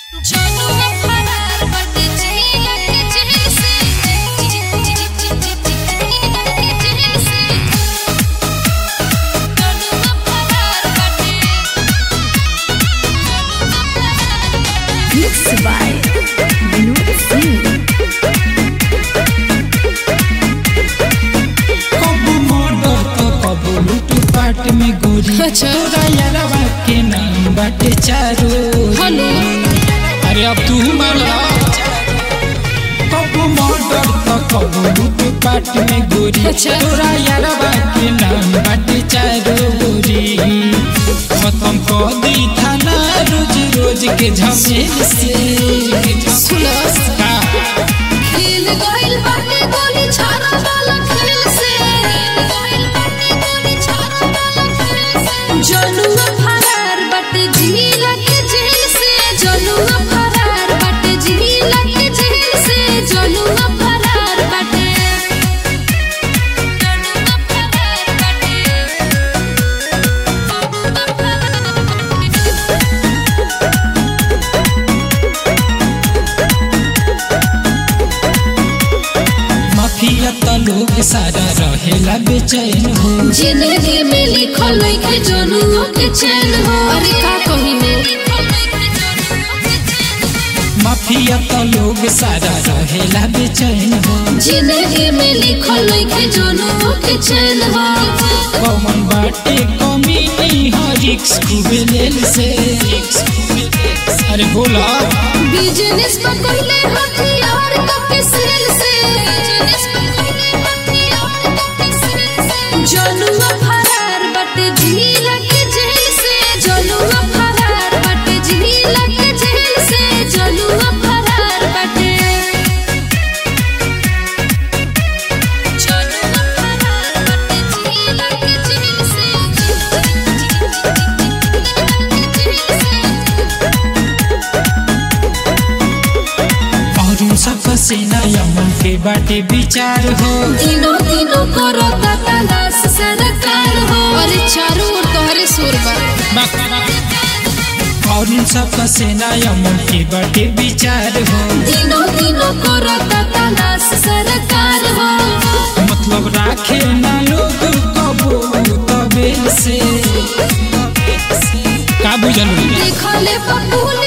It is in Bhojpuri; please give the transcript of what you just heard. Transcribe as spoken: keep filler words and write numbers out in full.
Mixed by Vinod Singh. कबू मर्डर तो कबू लूट पाट में गोरी तोरा यारवा के नाम बाटे चारो। हेलो अरे अब तू मान ला। कबू मर्डर तो कबू लूट पाट में गोरी तोरा यारवा के नाम बाटे चारो गोरी। खत्म कर दी थाना रोज रोज के झमेल से। सुनो का खेल गइल बाटे गोली छाड़ा वाला खेल से गइल बाटे गोली छाड़ा वाला खेल से जनुआ फरार बाटे जिला के जेल से जनुआ फरार बाटे जिला के जेल से जनुआ फरार बाटे जनुआ फरार बाटे माफिया तो लोग सारा रहेला बेचैन हो। जिंदगी में लिखल है जनुआ के चैन हो। अरे का कहिने माफिया तो लोग सारा रहेला बेचैन हो। जिंदगी में लिखल है जनुआ के चैन हो। कौन बाटे कमी नहीं हो रिक्स खूबे लेल से। अरे बोला बिजनेस पर कोइले हथियार के सेल से बिजनेस पर कोइले हथियार के सेल से जनुआ फरार बाटे जिला के जेल से जनुआ फरार बाटे जिला के जेल से जनुआ फरार बाटे जनुआ फरार बाटे जिला के जेल से और सब पसीना यमन के बाटे विचार हो। दिनों दिनों करता तलाश सरकार हो। अरे चारों ओर तोहरे सुरबा और सब पसीना यमन के बाटे विचार हो। दिनों दिनों करता तलाश सरकार हो। मतलब राखे ना लोग कबू तबेल से। का बुझल देखले पपुल